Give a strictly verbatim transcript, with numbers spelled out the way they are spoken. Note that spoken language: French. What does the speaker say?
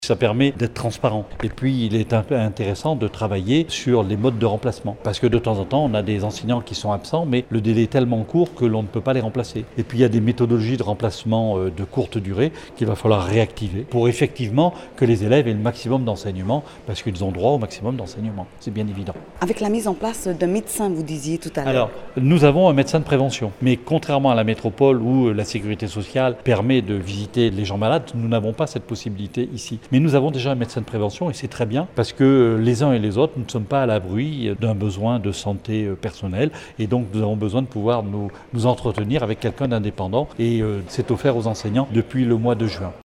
Ça permet d'être transparent. Et puis, il est un peu intéressant de travailler sur les modes de remplacement. Parce que de temps en temps, on a des enseignants qui sont absents, mais le délai est tellement court que l'on ne peut pas les remplacer. Et puis, il y a des méthodologies de remplacement de courte durée qu'il va falloir réactiver pour effectivement que les élèves aient le maximum d'enseignement, parce qu'ils ont droit au maximum d'enseignement. C'est bien évident. Avec la mise en place d'un médecin, vous disiez tout à l'heure. Alors, nous avons un médecin de prévention. Mais contrairement à la métropole où la sécurité sociale permet de visiter les gens malades, nous n'avons pas cette possibilité ici. Mais nous avons déjà un médecin de prévention et c'est très bien parce que les uns et les autres, nous ne sommes pas à l'abri d'un besoin de santé personnelle et donc nous avons besoin de pouvoir nous, nous entretenir avec quelqu'un d'indépendant et euh, c'est offert aux enseignants depuis le mois de juin.